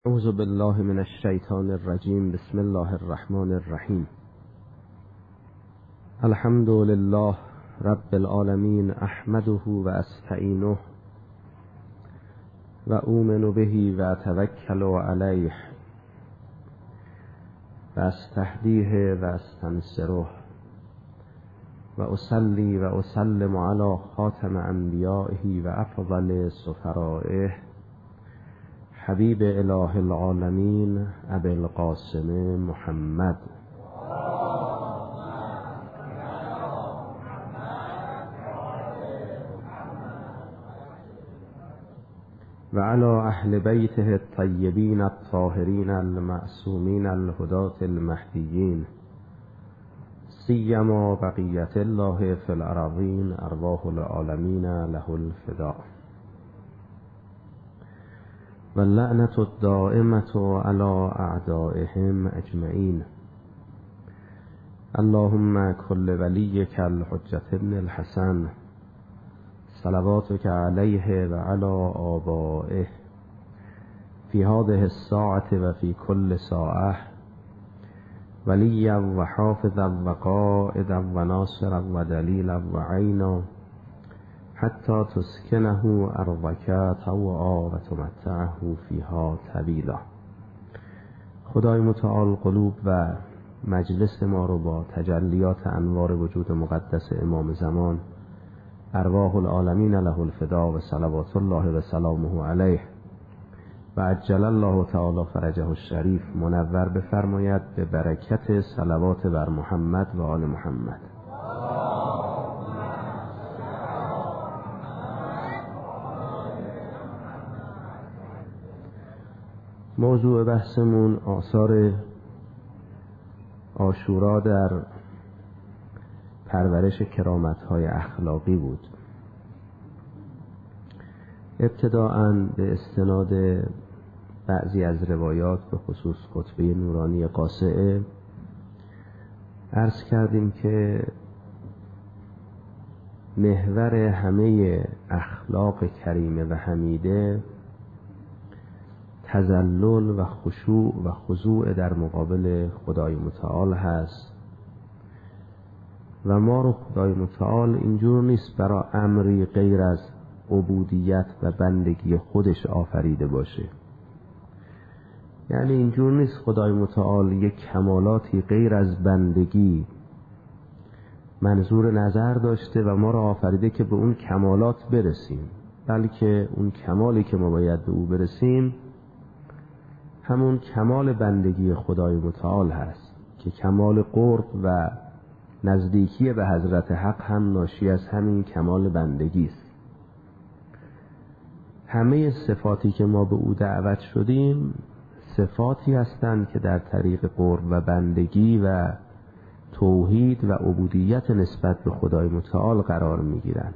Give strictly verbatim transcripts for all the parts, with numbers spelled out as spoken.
اعوذ بالله من الشیطان الرجیم. بسم الله الرحمن الرحیم. الحمد لله رب العالمین، احمده و استعینه و اؤمن به و اتوکل علیه و استهدیه و استنصره و اصلی و اسلم علی خاتم انبیائه و افضل سفرائه حبیب اله العالمین ابی القاسم محمد و علی اهل بیته الطیبین الطاهرین المعصومین الهداة المهدیین، سیما بقیت الله فی الارضین، ارواح العالمین له الفداء. و لعنت الدائمة على اعدائهم اجمعین. اللهم كل ولیک الحجة ابن الحسن صلواتك علیه و علی آبائه فی هذه الساعة و فی کل ساعة، ولیا و حافظا و قائدا و ناصرا و دلیلا و عینا، حتی تسکنه ارضک طوعا و تمتعه فیها طویلا. خدای متعال قلوب و مجلس ما رو با تجلیات انوار وجود مقدس امام زمان، ارواح العالمین له الفداء و صلوات الله و سلامه علیه و عجل الله تعالی فرجه الشریف منور بفرماید به برکت صلوات بر محمد و آل محمد. موضوع بحثمون آثار عاشورا در پرورش کرامت‌های اخلاقی بود. ابتداءً به استناد بعضی از روایات به خصوص خطبه نورانی قاصعه عرض کردیم که محور همه اخلاق کریمه و حمیده تذلل و خشوع و خضوع در مقابل خدای متعال هست و ما رو خدای متعال اینجور نیست برای امری غیر از عبودیت و بندگی خودش آفریده باشه. یعنی اینجور نیست خدای متعال یک کمالاتی غیر از بندگی منظور نظر داشته و ما رو آفریده که به اون کمالات برسیم، بلکه اون کمالی که ما باید به او برسیم همون کمال بندگی خدای متعال هست که کمال قرب و نزدیکی به حضرت حق هم ناشی از همین کمال بندگی است. همه صفاتی که ما به او دعوت شدیم صفاتی هستند که در طریق قرب و بندگی و توحید و عبودیت نسبت به خدای متعال قرار میگیرند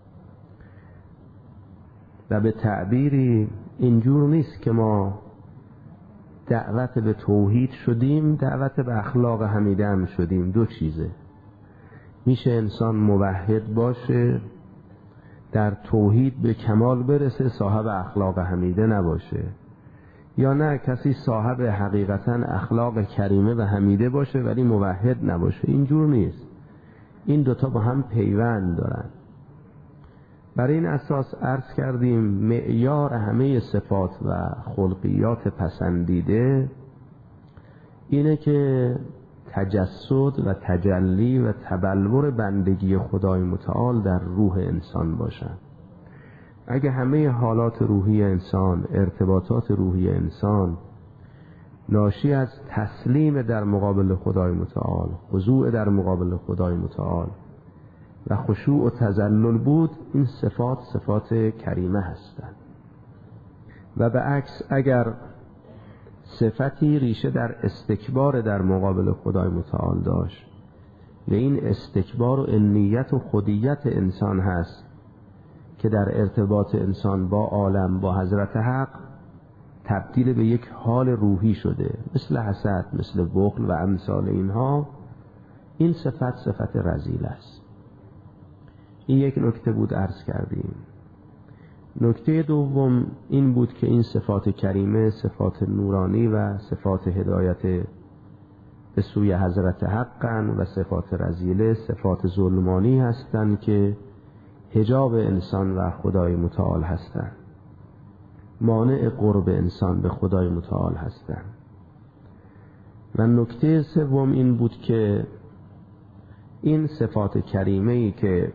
و به تعبیری اینجور نیست که ما دعوت به توحید شدیم دعوت به اخلاق حمیده هم شدیم. دو چیزه، میشه انسان موحد باشه در توحید به کمال برسه صاحب اخلاق حمیده نباشه، یا نه کسی صاحب حقیقتا اخلاق کریمه و حمیده باشه ولی موحد نباشه. اینجور نیست، این دوتا با هم پیوند دارن. برای این اساس عرض کردیم معیار همه صفات و خلقیات پسندیده اینه که تجسد و تجلی و تبلور بندگی خدای متعال در روح انسان باشن. اگه همه حالات روحی انسان، ارتباطات روحی انسان ناشی از تسلیم در مقابل خدای متعال، خضوع در مقابل خدای متعال و خشوع و تذلل بود، این صفات صفات کریمه هستند. و به عکس اگر صفتی ریشه در استکبار در مقابل خدای متعال داشت و این استکبار و انیت و خودیت انسان هست که در ارتباط انسان با عالم با حضرت حق تبدیل به یک حال روحی شده، مثل حسد، مثل بخل و امثال اینها، این صفت صفت رذیل است. این یک نکته بود عرض کردیم. نکته دوم این بود که این صفات کریمه، صفات نورانی و صفات هدایت به سوی حضرت حقن و صفات رذیله صفات ظلمانی هستند که حجاب انسان و خدای متعال هستند، مانع قرب انسان به خدای متعال هستند. و نکته سوم این بود که این صفات کریمه‌ای که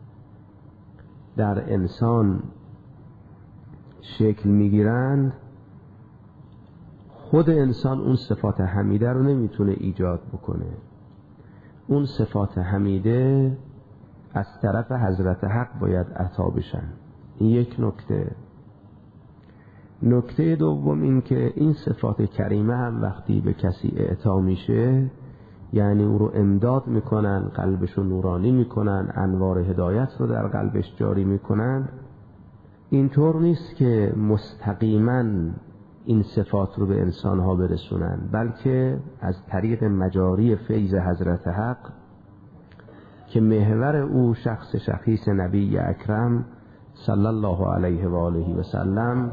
در انسان شکل میگیرند، خود انسان اون صفات حمیده رو نمیتونه ایجاد بکنه. اون صفات حمیده از طرف حضرت حق باید عطا بشن. این یک نکته. نکته دوم این که این صفات کریمه هم وقتی به کسی اعطا میشه، یعنی او رو امداد میکنن، قلبش رو نورانی میکنن، انوار هدایت رو در قلبش جاری میکنن، اینطور نیست که مستقیما این صفات رو به انسانها برسونن، بلکه از طریق مجاری فیض حضرت حق که محور او شخص شخیص نبی اکرم صلی الله علیه و آله و سلم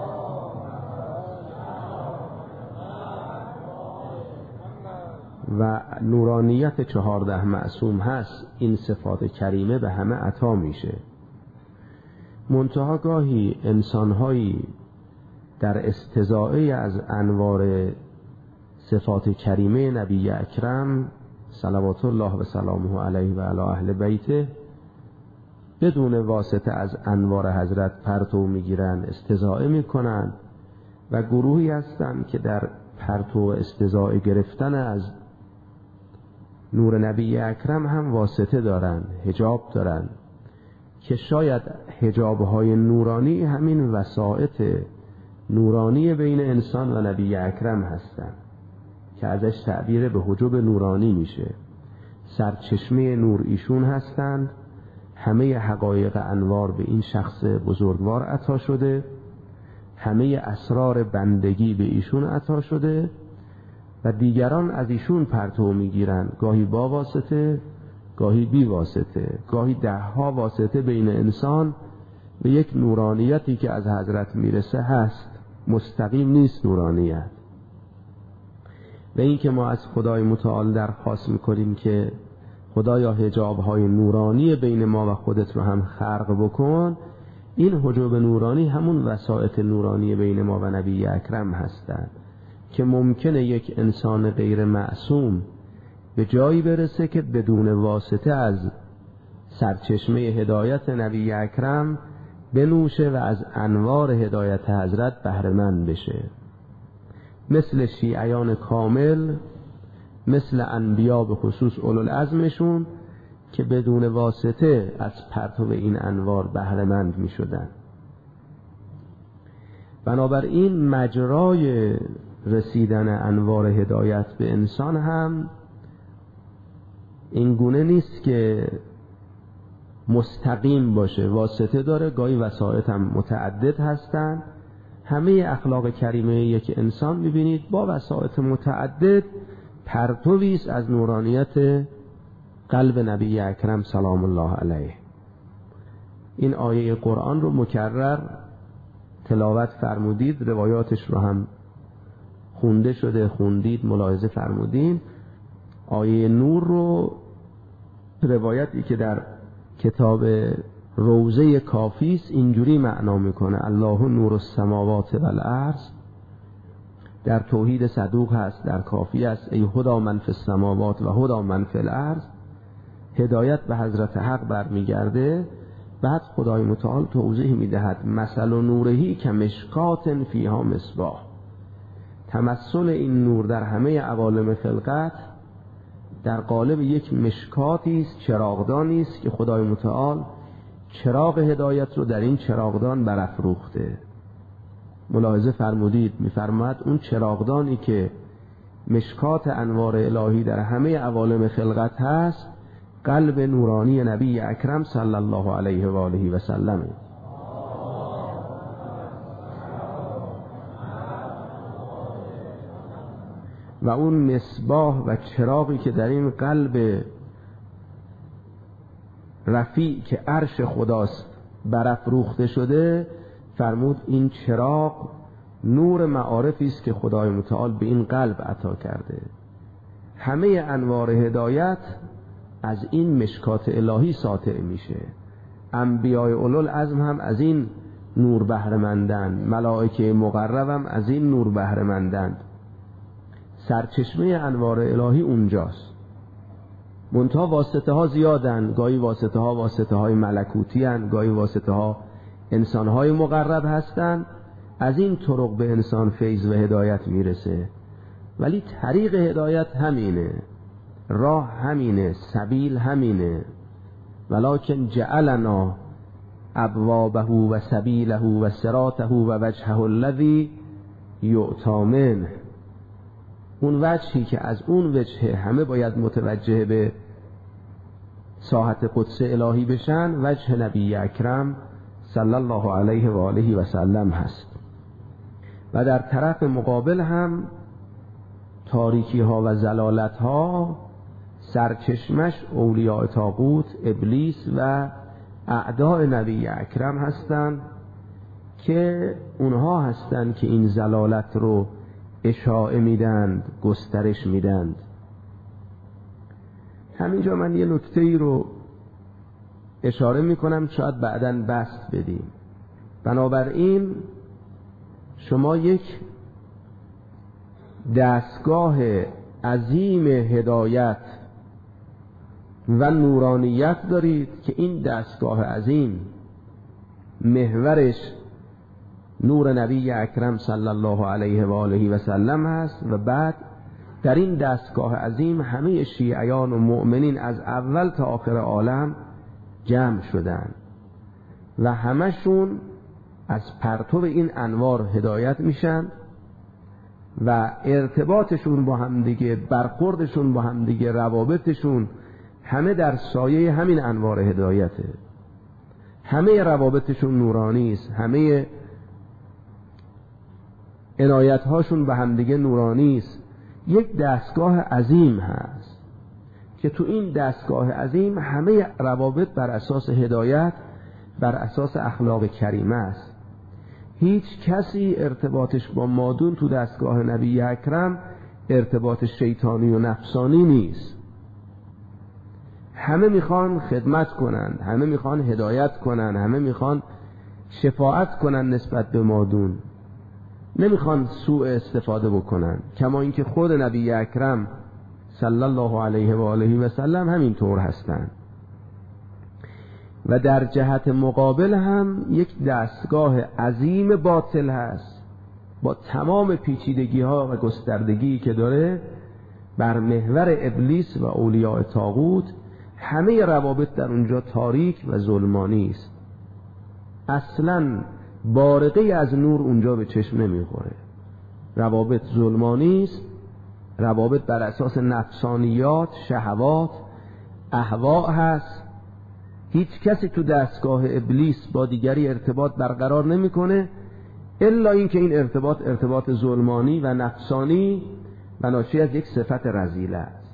و نورانیت چهارده معصوم هست، این صفات کریمه به همه عطا میشه. منتها گاهی انسانهایی در استضاعه از انوار صفات کریمه نبی اکرم صلوات الله و سلامه علیه و علی اهل بیته بدون واسطه از انوار حضرت پرتو میگیرن، استضاعه میکنن و گروهی هستن که در پرتو استضاعه گرفتن از نور نبی اکرم هم واسطه دارن، حجاب دارن، که شاید حجابهای نورانی همین وسائط نورانی بین انسان و نبی اکرم هستن که ازش تعبیر به حجب نورانی میشه. سرچشمه نور ایشون هستند، همه حقایق انوار به این شخص بزرگوار عطا شده، همه اسرار بندگی به ایشون عطا شده و دیگران از ایشون پرتو میگیرن، گاهی با واسطه، گاهی بی واسطه، گاهی ده ها واسطه بین انسان به یک نورانیتی که از حضرت میرسه هست، مستقیم نیست نورانیت. و این که ما از خدای متعال درخواست میکنیم که خدایا حجابهای نورانی بین ما و خودت رو هم خلق بکن، این حجاب نورانی همون وسائط نورانی بین ما و نبی اکرم هستند که ممکنه یک انسان غیر معصوم به جایی برسه که بدون واسطه از سرچشمه هدایت نبی اکرم بنوشه و از انوار هدایت حضرت بهره مند بشه، مثل شیعیان کامل، مثل انبیا به خصوص اولوالعزمشون که بدون واسطه از پرتو این انوار بهره مند می شدن. بنابراین مجرای رسیدن انوار هدایت به انسان هم این گونه نیست که مستقیم باشه، واسطه داره، گاهی وسائط هم متعدد هستن. همه اخلاق کریمه یک انسان میبینید با وسائط متعدد پرتویست از نورانیت قلب نبی اکرم سلام الله علیه. این آیه قرآن رو مکرر تلاوت فرمودید، روایاتش رو هم خونده شده، خوندید، ملاحظه فرمودین. آیه نور رو روایتی که در کتاب روضه کافیست اینجوری معنا میکنه: الله نور السماوات و الارض. در توحید صدوق هست، در کافی است: ای هدا من فی السماوات و هدا من فی الارض. هدایت به حضرت حق برمیگرده. بعد خدای متعال توضیح میدهد: مثل نورهی که مشکات فیها مصباح. تمثل این نور در همه عوالم خلقت در قالب یک مشکاتی است، چراغدانی است که خدای متعال چراغ هدایت رو در این چراغدان برافروخته. ملاحظه فرمودید میفرماید اون چراغدانی که مشکات انوار الهی در همه عوالم خلقت هست، قلب نورانی نبی اکرم صلی الله علیه و آله و سلم. و اون مصباح و چراغی که در این قلب رفیع که عرش خداست برافروخته شده، فرمود این چراغ نور معارفی است که خدای متعال به این قلب عطا کرده. همه انوار هدایت از این مشکات الهی ساطع میشه. انبیاء اولوالعزم هم از این نور بهره‌مندند، ملائکه مقرب هم از این نور بهره‌مندند. سرچشمه انوار الهی اونجاست. منتها واسطه ها زیادن، گاهی واسطه ها واسطه های ملکوتی هن، گاهی واسطه ها انسان های مقرب هستن. از این طرق به انسان فیض و هدایت میرسه، ولی طریق هدایت همینه، راه همینه، سبیل همینه. ولکن جعلنا ابوابه و سبیله و صراطه و وجهه الذی یؤتی منه. اون وجهی که از اون وجه همه باید متوجه به ساحت قدس الهی بشن، وجه نبی اکرم صلی الله علیه و آله و سلم هست. و در طرف مقابل هم تاریکی ها و زلالت ها سرچشمش اولیاء طاغوت، ابلیس و اعداء نبی اکرم هستند که اونها هستند که این زلالت رو اشاعه میدند، گسترش میدند. همینجا من یه نکته ای رو اشاره میکنم، شاید بعداً بسط بدیم. بنابراین شما یک دستگاه عظیم هدایت و نورانیت دارید که این دستگاه عظیم محورش نور نبی اکرم صلی الله علیه و آله و سلم هست. و بعد در این دستگاه عظیم همه شیعیان و مؤمنین از اول تا آخر عالم جمع شدن و همشون از پرتو این انوار هدایت میشن و ارتباطشون با هم دیگه، برخوردشون با هم دیگه، روابطشون همه در سایه همین انوار هدایته. همه روابطشون نورانی است، همه عنایت هاشون به هم دیگه نورانی است. یک دستگاه عظیم هست که تو این دستگاه عظیم همه روابط بر اساس هدایت، بر اساس اخلاق کریمه است. هیچ کسی ارتباطش با مادون تو دستگاه نبی اکرم ارتباط شیطانی و نفسانی نیست. همه میخوان خدمت کنن، همه میخوان هدایت کنن، همه میخوان شفاعت کنن نسبت به مادون، نمیخوان سوء استفاده بکنن. کما اینکه خود نبی اکرم صلی الله علیه و آله و سلم همین طور هستند. و در جهت مقابل هم یک دستگاه عظیم باطل هست با تمام پیچیدگی ها و گستردگی که داره، بر محور ابلیس و اولیاء طاغوت. همه روابط در اونجا تاریک و ظلمانی است، اصلاً بارقه از نور اونجا به چشم نمیخوره. روابط ظلمانی است، روابط بر اساس نفسانیات، شهوات، اهواء هست. هیچ کسی تو دستگاه ابلیس با دیگری ارتباط برقرار نمیکنه الا اینکه این ارتباط ارتباط ظلمانی و نفسانی و ناشی از یک صفت رذیله است،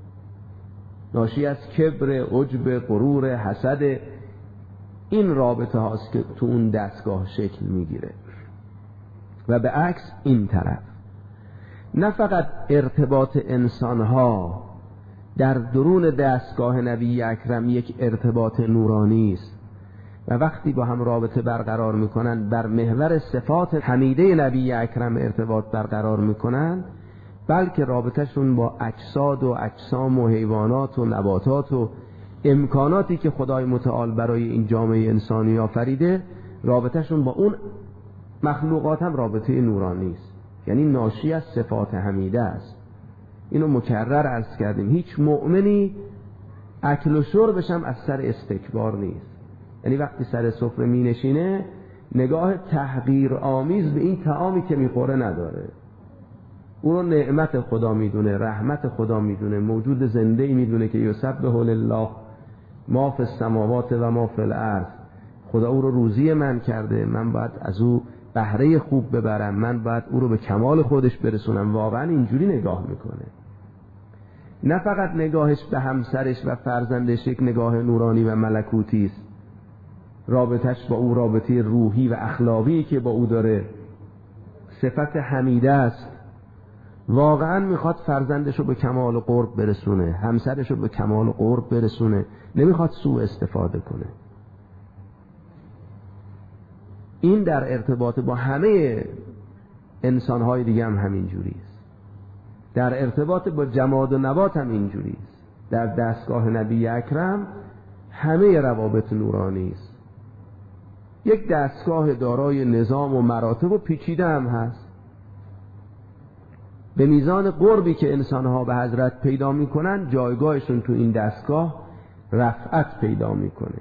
ناشی از کبر، عجب، غرور، حسد. این رابطه هاست که تو اون دستگاه شکل میگیره. و به عکس این طرف، نه فقط ارتباط انسان ها در درون دستگاه نبی اکرم یک ارتباط نورانی است و وقتی با هم رابطه برقرار میکنن بر محور صفات حمیده نبی اکرم ارتباط برقرار میکنن، بلکه رابطهشون با اجساد و اجسام و حیوانات و نباتات و امکاناتی که خدای متعال برای این جامعه انسانی آفریده، رابطهشون با اون مخلوقات هم رابطه نورانی است، یعنی ناشی از صفات حمیده است. اینو مکرر عرض کردیم. هیچ مؤمنی اکل و شربش هم از سر استکبار نیست، یعنی وقتی سر سفره می نشینه نگاه تحقیر آمیز به این طعامی که میخوره نداره. او رو نعمت خدا میدونه، رحمت خدا میدونه، موجود زنده میدونه که یسبح لله ما فی السماوات و ما فی الارض. خدا او رو روزی من کرده، من باید از او بهره خوب ببرم، من باید او رو به کمال خودش برسونم. واقعا اینجوری نگاه میکنه. نه فقط نگاهش به همسرش و فرزندش یک نگاه نورانی و ملکوتی است، رابطش با او رابطه روحی و اخلاقی که با او داره، صفت حمیده است. واقعا میخواد فرزندش رو به کمال قرب برسونه، همسرش رو به کمال قرب برسونه، نمیخواد سوء استفاده کنه. این در ارتباط با همه انسانهای دیگه هم همین جوری است. در ارتباط با جماد و نبات هم اینجوری است. در دستگاه نبی اکرم همه روابط نورانی است. یک دستگاه دارای نظام و مراتب و پیچیده هم هست. به میزان قربی که انسانها به حضرت پیدا میکنن، جایگاهشون تو این دستگاه رفعت پیدا میکنه.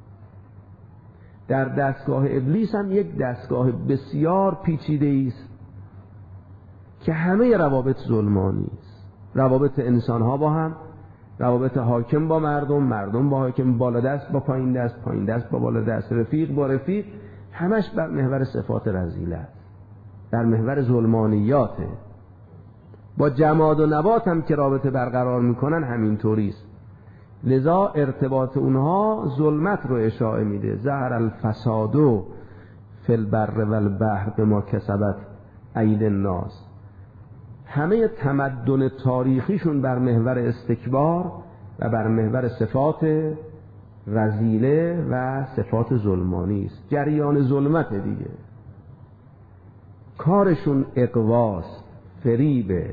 در دستگاه ابلیس هم یک دستگاه بسیار پیچیده است که همه روابط ظلمانی است. روابط انسانها با هم، روابط حاکم با مردم، مردم با حاکم، بالا دست با پایین دست، پایین دست با بالا دست، رفیق با رفیق، همش بر محور صفات رذیلت، در محور ظلمانیاته. با جماد و نبات هم که رابطه برقرار میکنن همینطوری است. لذا ارتباط اونها ظلمت رو اشاعه میده. ظهر الفساد فی البر و البحر بما کسبت ایدی الناس. همه تمدن تاریخیشون بر محور استکبار و بر محور صفات رذیله و صفات ظلمانی است. جریان ظلمت دیگه. کارشون اغواست، فریبه،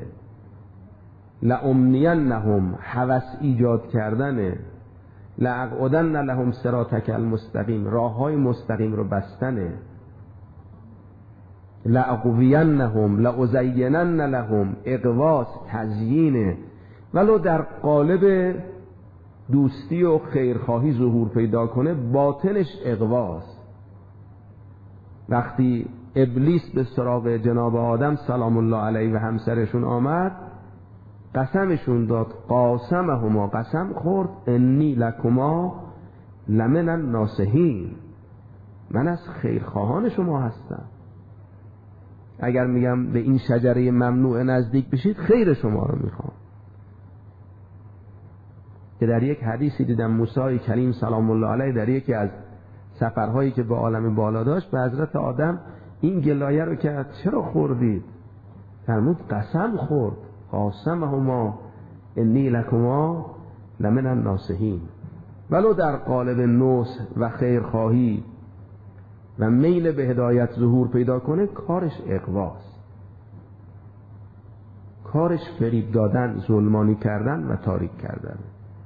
لأمنینهم، هوس ایجاد کردنه، لأقعدن لهم صراطک المستقیم، راههای مستقیم رو بستنه، لأغوینهم، لأزینن لهم، اغواس، تزیینه. ولو در قالب دوستی و خیرخواهی ظهور پیدا کنه، باطنش اغواس. وقتی ابلیس به سراغ جناب آدم سلام الله علیه و همسرشون آمد، قسمشون داد، قاسمهما، قسم خورد، انی لکما لمن الناصحین، من از خیرخواهان شما هستم. اگر میگم به این شجره ممنوع نزدیک بشید، خیر شما رو میخوام. که در یک حدیثی دیدم موسی کلیم سلام الله علیه در یکی از سفرهایی که به عالم بالا داشت، به حضرت آدم این گلایه رو کرد، چرا خوردید؟ فرمود قسم خورد، قاسمهما انی لکما لمن الناصحین. ولو در قالب نصح و خیرخواهی و میل به هدایت ظهور پیدا کنه، کارش اغواست، کارش فریب دادن، ظلمانی کردن و تاریک کردن.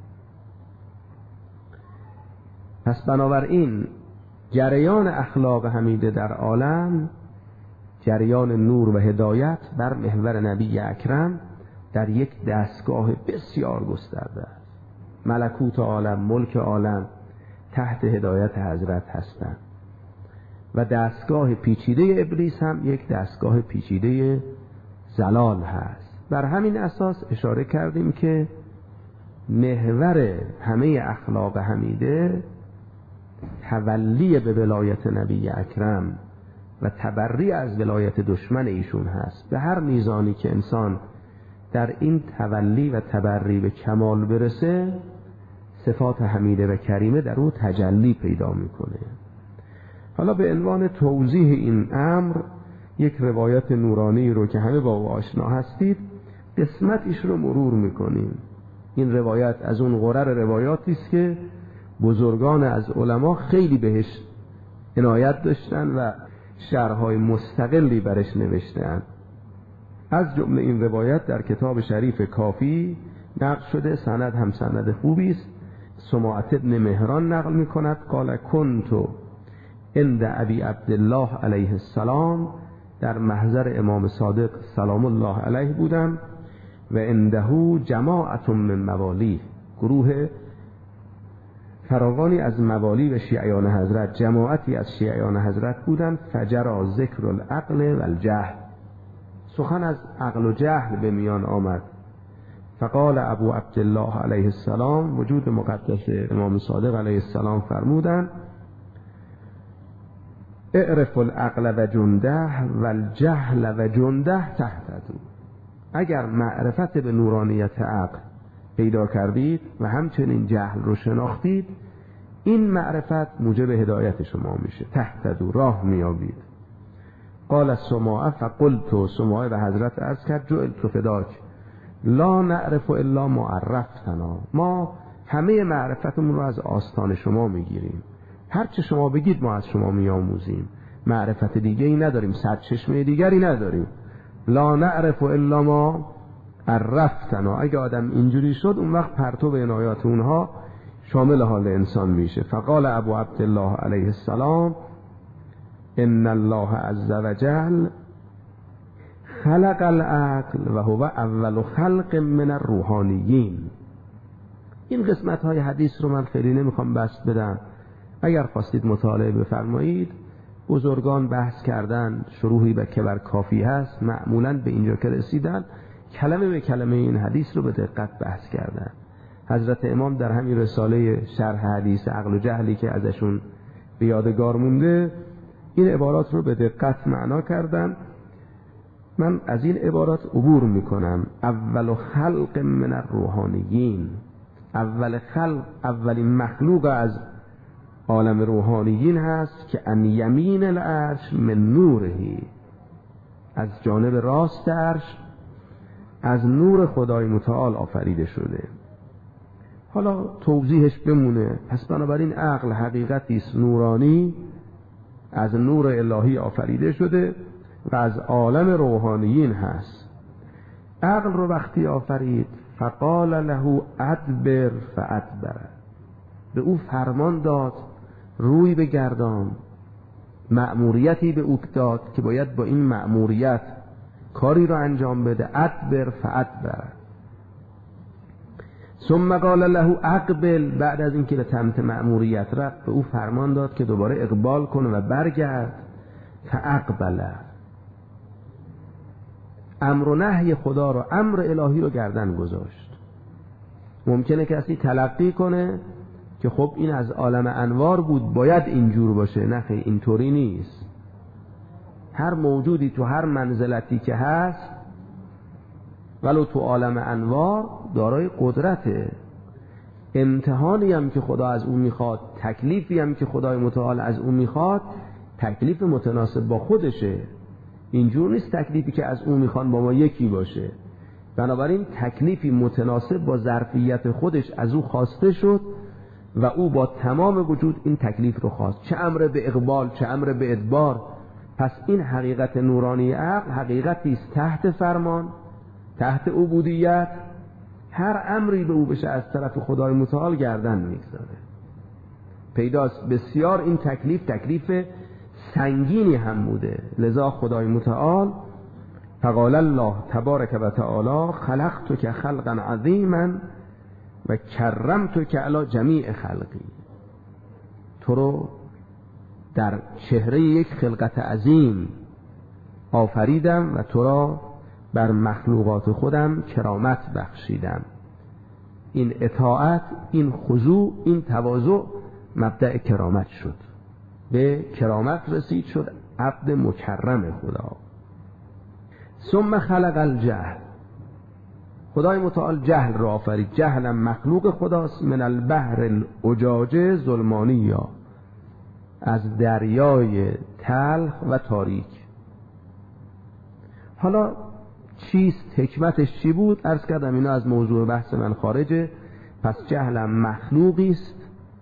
پس بنابراین جریان اخلاق حمیده در عالم، جریان نور و هدایت بر محور نبی اکرم در یک دستگاه بسیار گسترده است. ملکوت عالم، ملک عالم تحت هدایت حضرت هستند و دستگاه پیچیده ابلیس هم یک دستگاه پیچیده زلال هست. بر همین اساس اشاره کردیم که محور همه اخلاق حمیده تولی به ولایت نبی اکرم و تبری از ولایت دشمن ایشون هست. به هر میزانی که انسان در این تولی و تبری به کمال برسه، صفات حمیده و کریمه در او تجلی پیدا میکنه. حالا به عنوان توضیح این امر یک روایت نورانی رو که همه با او آشنا هستید، قسمتش رو مرور میکنیم. این روایت از اون غرر روایاتی است که بزرگان از علما خیلی بهش عنایت داشتن و شرح‌های مستقلی برش نوشتن. از جمله این روایت در کتاب شریف کافی نقل شده، سند هم سند خوبی است. سماعت ابن مهران نقل میکند قال کنتو عند ابی عبدالله علیه السلام، در محضر امام صادق سلام الله علیه بودم و عنده جماعت من موالی، گروه فراوانی از موالی و شیعیان حضرت، جماعتی از شیعیان حضرت بودند. فجرا ذکر العقل و الجهل، سخن از عقل و جهل به میان آمد. فقال ابو عبدالله علیه السلام، وجود مقدس امام صادق علیه السلام فرمودند اعرف العقل و جنده و الجهل و جنده تحتدو. اگر معرفت به نورانیت عقل پیدا کردید و همچنین جهل رو شناختید، این معرفت موجب هدایت شما میشه، تهتدوا، راه میابید. قال السماع فقلت، سماع به حضرت عرض کرد جعلت فداک لا نعرف الا ما عرفتنا، ما همه معرفتمون رو از آستان شما میگیریم، هر چه شما بگید ما از شما میآموزیم، معرفت دیگه ای نداریم، سرچشمه دیگری نداریم. لا نعرف الا ما عرفتنا. اگه آدم اینجوری شد اون وقت پرتو به عنایات اونها شامل حال انسان میشه. فقال ابو عبدالله علیه السلام ان الله عز وجل خلق العقل و هو اول خلق من الروحانیین. این قسمت های حدیث رو من خیلی نمیخوام بسط بدم، اگر خواستید مطالعه بفرمایید. بزرگان بحث کردن، شروحی به که بر کافی هست، معمولاً به اینجا که رسیدن کلمه به کلمه این حدیث رو به دقت بحث کردن. حضرت امام در همین رساله شرح حدیث عقل و جهلی که ازشون به یادگار مونده این عبارات رو به دقت معنا کردن. من از این عبارات عبور میکنم. اول خلق من الروحانیین، اول خلق، اولین مخلوق از عالم روحانیین هست که ان یمین العرش من نورهی، از جانب راست عرش از نور خدای متعال آفریده شده. حالا توضیحش بمونه. پس بنابراین عقل حقیقتی است نورانی، از نور الهی آفریده شده و از عالم روحانیین هست. عقل رو وقتی آفرید فقال له ادبر فادبر، به او فرمان داد روی بگردان، مأموریتی به او داد که باید با این مأموریت کاری رو انجام بده. ادبر فادبر. ثم قال له اقبل، بعد از اینکه به سمت مأموریت رفت به او فرمان داد که دوباره اقبال کنه و برگرد. فاقبل، امر و نهی خدا رو، امر الهی رو گردن گذاشت. ممکنه کسی تلقی کنه که خب این از عالم انوار بود باید اینجور باشه. نه خیلی اینطوری نیست. هر موجودی تو هر منزلتی که هست ولو تو عالم انوار دارای قدرته. امتحانی هم که خدا از اون میخواد، تکلیفی هم که خدای متعال از اون میخواد، تکلیف متناسب با خودشه. اینجور نیست تکلیفی که از اون میخوان با ما یکی باشه. بنابراین تکلیفی متناسب با ظرفیت خودش از او خواسته شد و او با تمام وجود این تکلیف رو خواست، چه امر به اقبال چه امر به ادبار. پس این حقیقت نورانی عقل حقیقتی است تحت فرمان، تحت عبودیت. هر امری به او بشه از طرف خدای متعال گردن میگذاره. پیداست بسیار این تکلیف تکلیف سنگینی هم بوده. لذا خدای متعال فقال الله تبارک و تعالی خلقتک خلقا عظیما و کرمتک علی جمیع خلقی، تو رو در چهره یک خلقت عظیم آفریدم و تو را بر مخلوقات خودم کرامت بخشیدم. این اطاعت، این خضوع، این تواضع مبدأ کرامت شد. به کرامت رسید، شد عبد مکرم خدا. ثم خلق الجهل، خدای متعال جهل را آفرید. جهلم مخلوق خداست. من البحر العجاج ظلمانیه، از دریای تلخ و تاریک. حالا چیست حکمتش چی بود؟ عرض کردم اینا از موضوع بحث من خارجه. پس جهلم مخلوقی است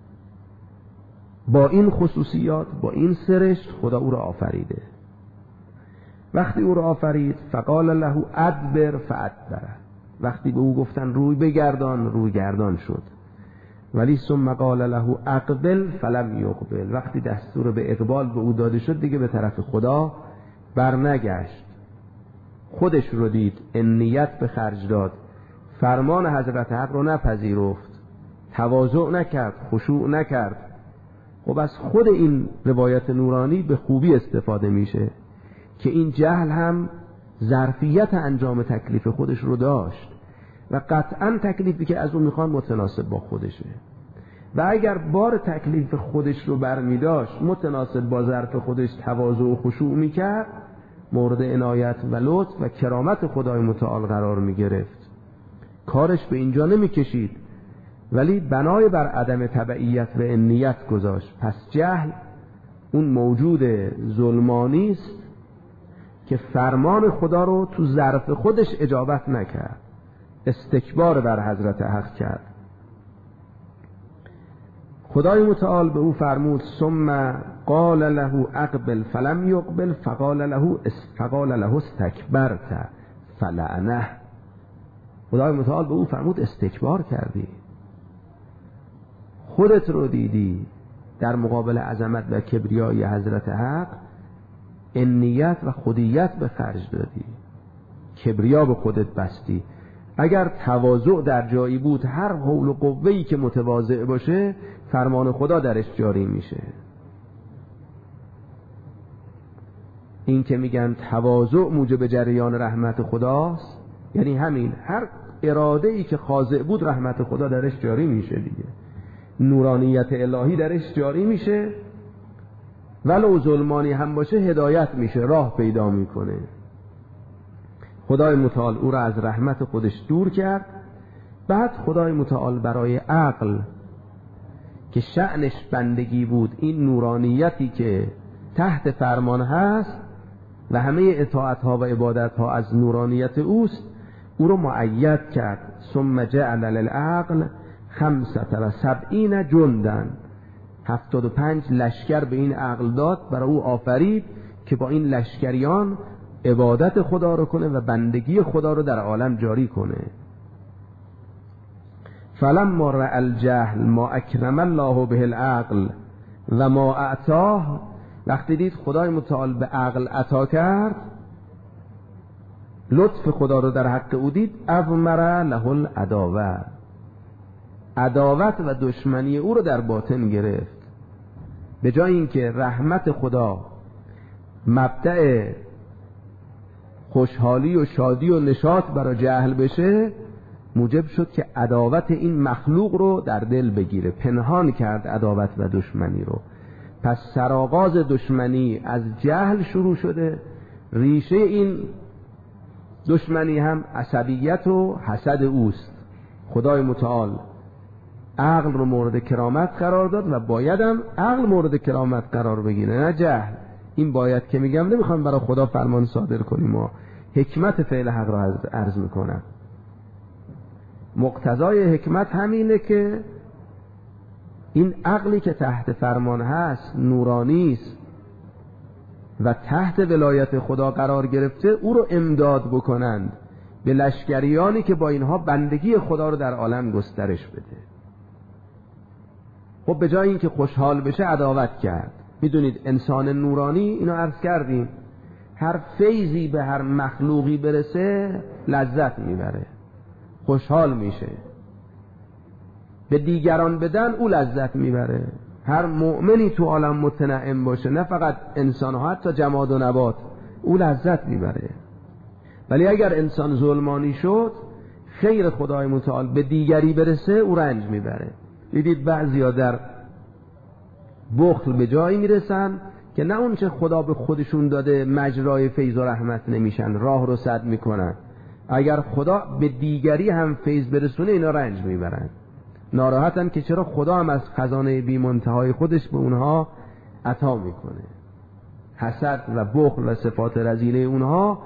با این خصوصیات، با این سرشت خدا او را آفریده. وقتی او را آفرید فقال له ادبر فادبر، وقتی به او گفتن روی بگردان روی گردان شد. ولی ثم قال له اقبل فلم یقبل، وقتی دستور به اقبال به او داده شد دیگه به طرف خدا برنگشت. خودش رو دید، انیت به خرج داد، فرمان حضرت حق رو نپذیرفت، تواضع نکرد، خشوع نکرد. خب از خود این روایت نورانی به خوبی استفاده میشه که این جهل هم ظرفیت انجام تکلیف خودش رو داشت و قطعا تکلیفی که از اون میخوان متناسب با خودشه و اگر بار تکلیف خودش رو برمی داشت متناسب با ظرف خودش تواضع و خشوع میکرد، مورد عنایت و لطف و کرامت خدای متعال قرار میگرفت. کارش به اینجا نمیکشید ولی بنای بر عدم تبعیت و انیت گذاشت. پس جهل اون موجود ظلمانی است که فرمان خدا رو تو ظرف خودش اجابت نکرد، استکبار بر حضرت حق کرد. خدای متعال به او فرمود ثم قال له اقبل فلم يقبل فقال له فقال له استكبرت فلعنه. خدای متعال به او فرمود استکبار کردی، خودت رو دیدی در مقابل عظمت و کبریای حضرت حق انیت و خودیت به خرج دادی، کبریا به خودت بستی. اگر تواضع در جایی بود، هر حول و قوه‌ای که متواضع باشه فرمان خدا درش جاری میشه. این که میگن تواضع موجب جریان رحمت خداست، یعنی همین، هر اراده‌ای که خاضع بود رحمت خدا درش جاری میشه دیگه، نورانیت الهی درش جاری میشه، ولو ظلمانی هم باشه هدایت میشه، راه پیدا میکنه. خدای متعال او را از رحمت خودش دور کرد. بعد خدای متعال برای عقل که شأنش بندگی بود، این نورانیتی که تحت فرمان هست و همه اطاعت ها و عبادت ها از نورانیت اوست، او رو مؤید کرد. ثم جعل للعقل خمسة و سبعین جندن، هفتاد و پنج لشکر به این عقل داد، برای او آفرید که با این لشکریان عبادت خدا رو کنه و بندگی خدا رو در عالم جاری کنه. فلما رأى الجهل ما اکرم الله به العقل و ما اعطاه، وقتی دید خدای متعال به عقل عطا کرد، لطف خدا رو در حق او دید، اضمر له العداوه، عداوت و دشمنی او رو در باطن گرفت. به جای اینکه رحمت خدا مبدأ خوشحالی و شادی و نشاط برای جهل بشه، موجب شد که عداوت این مخلوق رو در دل بگیره، پنهان کرد عداوت و دشمنی رو. پس سرآغاز دشمنی از جهل شروع شده، ریشه این دشمنی هم عصبیت و حسد اوست. خدای متعال عقل رو مورد کرامت قرار داد و بایدم عقل مورد کرامت قرار بگیره، نه جهل. این باید که میگم نمیخوام برای خدا فرمان صادر کنیم، ما حکمت فعل حق را عرض میکنم. مقتضای حکمت همینه که این عقلی که تحت فرمان هست، نورانی است و تحت ولایت خدا قرار گرفته، او رو امداد بکنند به لشکریانی که با اینها بندگی خدا رو در عالم گسترش بده. خب به جای اینکه خوشحال بشه عداوت کرد. میدونید انسان نورانی، اینو عرض کردیم، هر فیضی به هر مخلوقی برسه لذت میبره، خوشحال میشه. به دیگران بدن او لذت میبره. هر مؤمنی تو عالم متنعم باشه، نه فقط انسان ها، حتی جماد و نبات، او لذت میبره. ولی اگر انسان ظلمانی شد، خیر خدای متعال به دیگری برسه، او رنج میبره. دیدید بعضیا در بخل به جایی میرسن که نه اون چه خدا به خودشون داده مجرای فیض و رحمت نمیشن، راه رو سد میکنن. اگر خدا به دیگری هم فیض برسونه، اینا رنج میبرن، ناراحتن که چرا خدا هم از خزانه بی منتهای خودش به اونها عطا میکنه. حسد و بخل و صفات رذیله اونها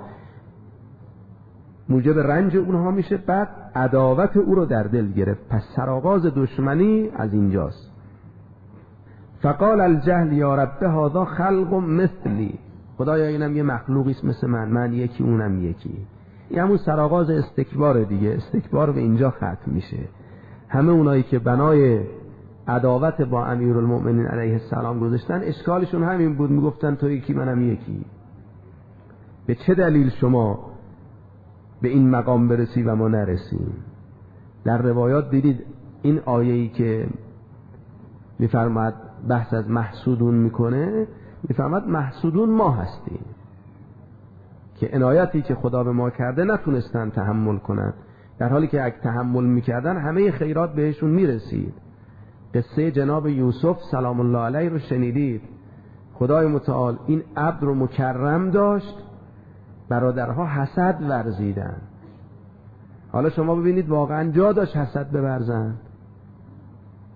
موجب رنج اونها میشه. بعد عداوت او رو در دل گرفت. پس سرآغاز دشمنی از اینجاست. فقال الجهل یا رب هذا خلق مثلی، خدایا اینم یه مخلوقی است مثل من، من یکی اونم یکی. این همون سرآغاز استکبار دیگه. استکبار به اینجا ختم میشه. همه اونایی که بنای عداوت با امیرالمؤمنین علیه السلام گذاشتن، اشکالشون همین بود، میگفتن تو یکی منم یکی. به چه دلیل شما به این مقام برسی و ما نرسیم؟ در روایات دیدید این آیه‌ای که میفرماد بحث از محسودون میکنه، میفرماد محسودون ما هستیم که عنایتی که خدا به ما کرده نتونستن تحمل کنن، در حالی که اگه تحمل میکردن همه خیرات بهشون میرسید. قصه جناب یوسف سلام الله علیه رو شنیدید. خدای متعال این عبد رو مکرم داشت، برادرها حسد ورزیدن. حالا شما ببینید واقعا جا داشت حسد بورزن؟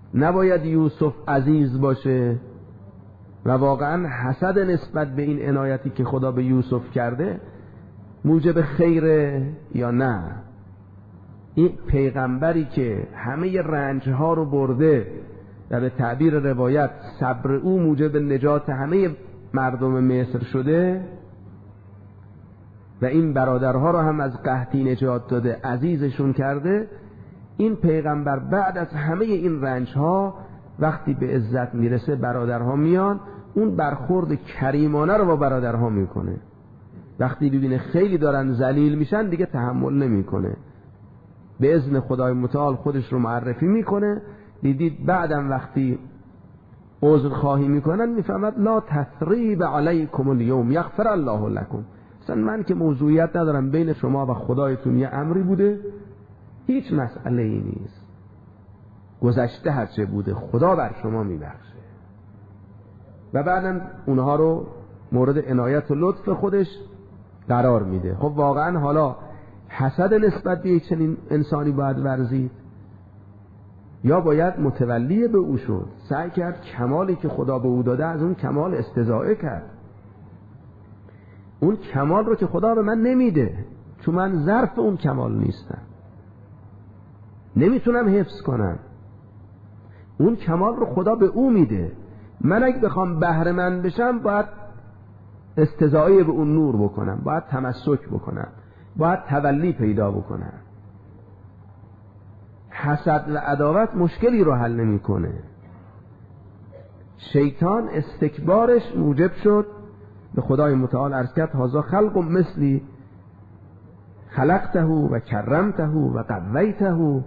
نباید یوسف عزیز باشه و واقعا حسد نسبت به این عنایتی که خدا به یوسف کرده موجب خیره یا نه؟ این پیغمبری که همه رنجها رو برده و به تعبیر روایت صبر او موجب نجات همه مردم مصر شده و این برادرها رو هم از قحطی نجات داده، عزیزشون کرده، این پیغمبر بعد از همه این رنجها وقتی به عزت میرسه برادرها میان اون برخورد کریمانه رو با برادرها میکنه. وقتی ببینه خیلی دارن ذلیل میشن دیگه تحمل نمیکنه، به اذن خدای متعال خودش رو معرفی میکنه. دیدید بعدم وقتی عذر خواهی میکنن میفهمد لا تثریب علیکم الیوم یغفر الله لکم، اصلا من که موضوعیت ندارم، بین شما و خدایتون یه امری بوده، هیچ مسئله ای نیست، گذشته هرچه بوده خدا بر شما میبخشه. و بعدم اونها رو مورد عنایت و لطف خودش قرار میده. خب واقعا حالا حسد نسبت به چنین انسانی باید ورزید یا باید متولی به او شد، سعی کرد کمالی که خدا به او داده از اون کمال استضاعه کرد، اون کمال رو که خدا به من نمیده چون من ظرف اون کمال نیستم، نمیتونم حفظ کنم، اون کمال رو خدا به او میده، من اگه بخوام بهره مند بشم باید استضاعه به اون نور بکنم، باید تمسک بکنم، باید تولی پیدا بکنم. حسد و عداوت مشکلی رو حل نمیکنه. شیطان استکبارش موجب شد به خدای متعال عرض کرد هذا خلق مثلی خلقته و کرمته و قویته، او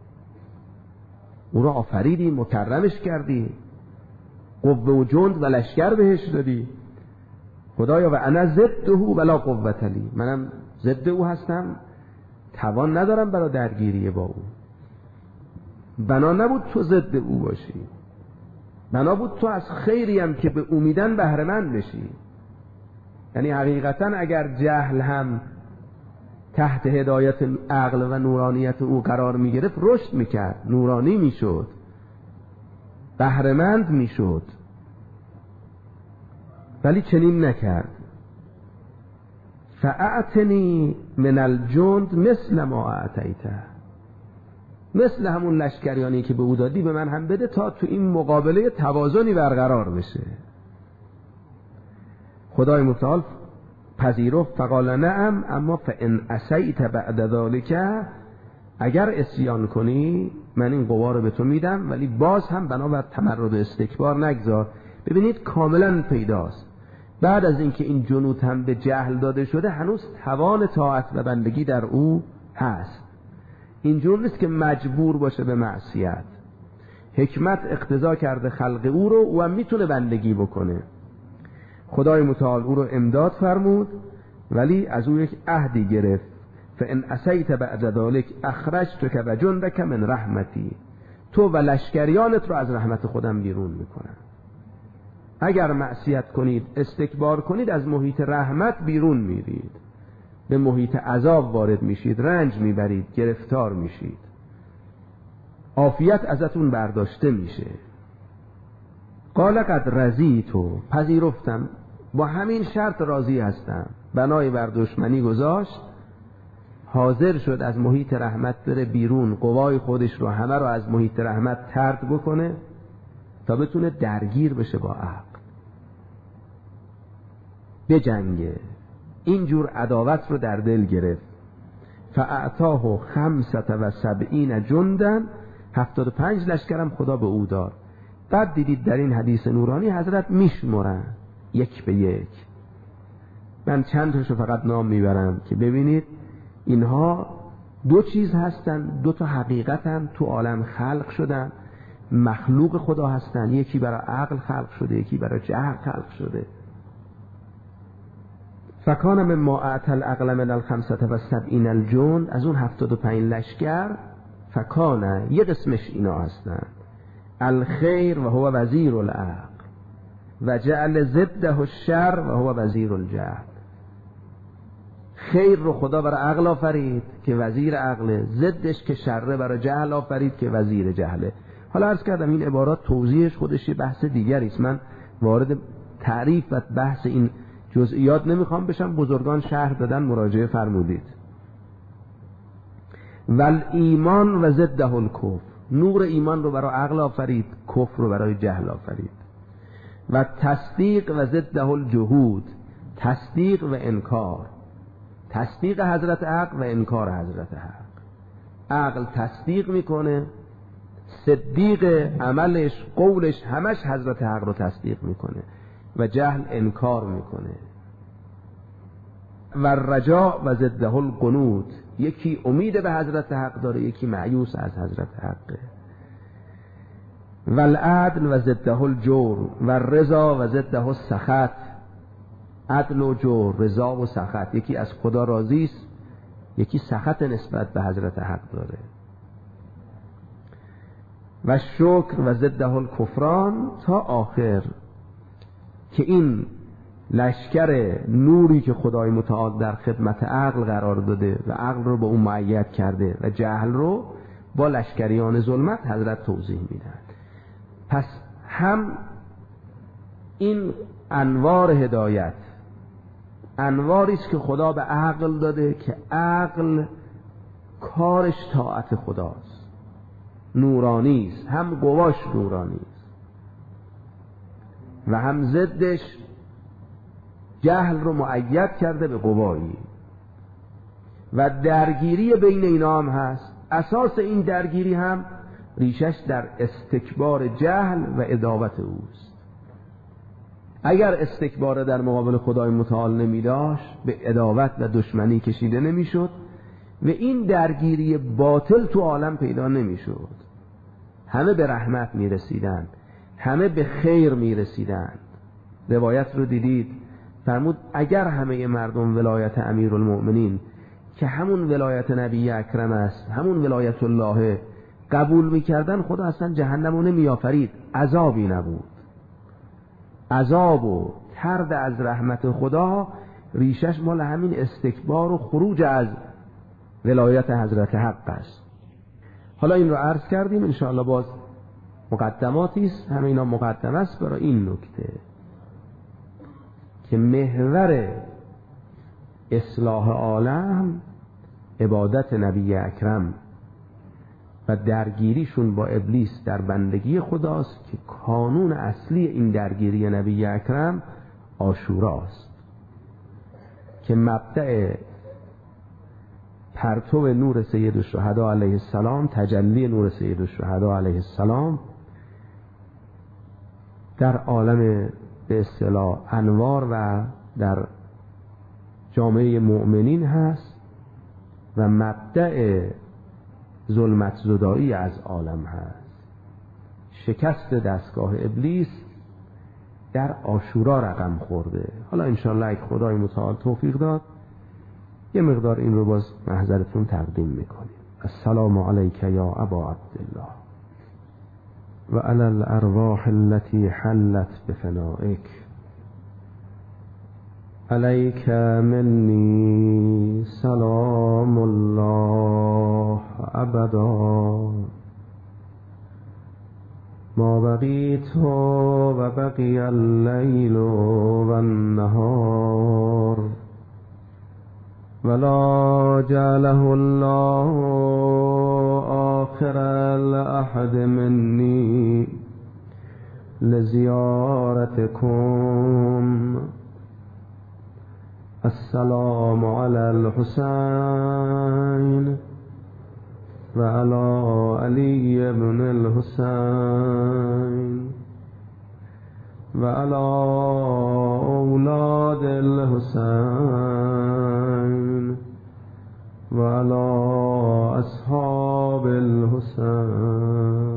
رو آفریدی، مکرمش کردی، قوه و جند و لشکر بهش دادی. خدایا و انا ضده ولا قوة لی، منم ضد او هستم، توان ندارم برای درگیری با او. بنا نبود تو ضد او باشی، بنا بود تو از خیری هم که به امیدن بهره مند بشی. یعنی حقیقتا اگر جهل هم تحت هدایت عقل و نورانیت او قرار می گرفت رشد می کرد، نورانی می شد، بهره مند می شد، ولی چنین نکرد. فاعتنی من الجند مثل ما اعطیته، مثل همون لشکریانی که به او دادی به من هم بده تا تو این مقابله توازنی برقرار بشه. خدای متعال پذیرفت، فقال نعم اما فان عصیت بعد ذلک، اگر عصیان کنی من این قوا رو به تو میدم، ولی باز هم بنابر تمرد و استکبار نگذار. ببینید کاملا پیداست بعد از اینکه این جنود هم به جهل داده شده هنوز توان طاعت و بندگی در او هست. اینجور نیست که مجبور باشه به معصیت، حکمت اقتضا کرده خلق او رو، او هم میتونه بندگی بکنه. خدای متعال او رو امداد فرمود ولی از او یک عهدی گرفت، فان عصیت بعد ذلک اخرجتک و جندک من رحمتی، تو و لشکریانت رو از رحمت خودم بیرون میکنم. اگر معصیت کنید، استکبار کنید، از محیط رحمت بیرون میرید، به محیط عذاب وارد میشید، رنج میبرید، گرفتار میشید، عافیت ازتون برداشته میشه. قال قد رضیتو، پذیرفتم، با همین شرط راضی هستم. بنای بر دشمنی گذاشت، حاضر شد از محیط رحمت بره بیرون، قوای خودش رو همه رو از محیط رحمت طرد بکنه تا بتونه درگیر بشه با عقل، بجنگه. اینجور عداوت رو در دل گرفت. فاعطاه خمسة و سبعین جندن، هفتاد و پنج لشکرم خدا به او داد. بعد دیدید در این حدیث نورانی حضرت میشمرن یک به یک. من چند تاشو فقط نام میبرم که ببینید اینها دو چیز هستن، دو تا حقیقتن، تو عالم خلق شدن، مخلوق خدا هستن. یکی برای عقل خلق شده، یکی برای جهل خلق شده. فکان مما اعطى العقل من الخمسة و سبعین الجند، از اون هفتاد و پنج لشکر، فکانه یه قسمش اینا هستن الخیر و هو وزیر العقل و جعل ضده الشر و هو وزیر الجهل. خیر رو خدا برای عقل آفرید که وزیر عقله، ضدش که شر برای جهل آفرید که وزیر جهله. حالا عرض کردم این عبارات توضیحش خودش یه بحث دیگری است، من وارد تعریف و بحث این جزئیات نمیخوام بشم، بزرگان شرح دادن، مراجعه فرمودید. ول ایمان و ضده الکفر، نور ایمان رو برای عقل آفرید، کفر رو برای جهل آفرید. و تصدیق و ضده الجحود، تصدیق و انکار، تصدیق حضرت حق و انکار حضرت حق. عقل تصدیق میکنه، صدیق عملش، قولش، همش حضرت حق رو تصدیق میکنه و جهل انکار میکنه. و رجاء و ضده القنوط، یکی امید به حضرت حق داره، یکی مایوس از حضرت حقه. و العدل و ضده الجور و رضا و ضده السخط، عدل و جور، رضا و سخط، یکی از خدا راضی است، یکی سخط نسبت به حضرت حق داره. و شکر و ضده الکفران تا آخر، که این لشکر نوری که خدای متعال در خدمت عقل قرار داده و عقل رو با اون مؤید کرده و جهل رو با لشکریان ظلمت حضرت توضیح میدن. پس هم این انوار هدایت انواری است که خدا به عقل داده که عقل کارش طاعت خداست، نورانی است، هم گواش نورانی است و هم ضدش جهل رو مؤید کرده به قوایی و درگیری بین اینا هم هست. اساس این درگیری هم ریشش در استکبار جهل و عداوت اوست. اگر استکبار در مقابل خدای متعال نمی داشت، به عداوت و دشمنی کشیده نمی شد و این درگیری باطل تو عالم پیدا نمی شد. همه به رحمت می رسیدن، همه به خیر می رسیدن. روایت رو دیدید، فرمود اگر همه مردم ولایت امیرالمؤمنین که همون ولایت نبی اکرم است، همون ولایت الله، قبول میکردن، خدا اصلا جهنم رو نمی آفرید، عذابی نبود. عذاب و طرد از رحمت خدا ریشش مال همین استکبار و خروج از ولایت حضرت حق است. حالا این رو عرض کردیم، انشاءالله باز مقدماتی است، همه اینا مقدمه است برای این نکته که محور اصلاح عالم عبادت نبی اکرم و درگیریشون با ابلیس در بندگی خداست که کانون اصلی این درگیری نبی اکرم عاشوراست که مبدأ پرتو نور سید الشهدا علیه السلام، تجلی نور سید الشهدا علیه السلام در عالم به اصطلاح انوار و در جامعه مؤمنین هست و مبدأ ظلمت زدایی از عالم هست. شکست دستگاه ابلیس در عاشورا رقم خورده. حالا انشاءالله اگه خدای متعال توفیق داد یه مقدار این رو باز محضرتون تقدیم میکنیم. السلام علیک یا ابا عبدالله و علی الارواح التي حلت بفنائک، علیک منی سلام الله ابدا ما بقیت و بقی اللیل و النهار ولا جعله الله آخر الأحد مني لزيارتكم. السلام على الحسين وعلى علي بن الحسين وعلى أولاد الحسين وعلى أصحاب الحسين.